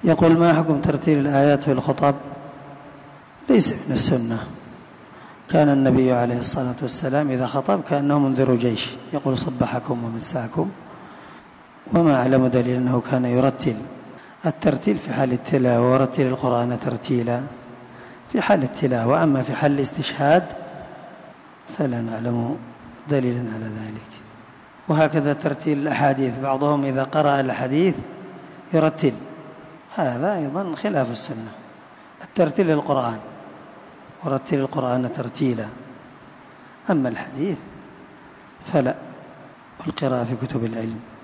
يقول: ما حكم ترتيل الآيات في الخطب؟ ليس من السنة. كان النبي عليه الصلاة والسلام إذا خطب كأنه منذر جيش، يقول: صبحكم ومساكم. وما أعلم دليل أنه كان يرتل. الترتيل في حال التلاوة، ورتل القرآن ترتيلا في حال التلاوة، أما في حال الاستشهاد فلا نعلم دليلا على ذلك. وهكذا ترتيل الأحاديث، بعضهم إذا قرأ الحديث يرتل، هذا أيضا خلاف السنة. الترتيل للقرآن، ورتل القرآن ترتيلا، أما الحديث فلا، والقراءة في كتب العلم.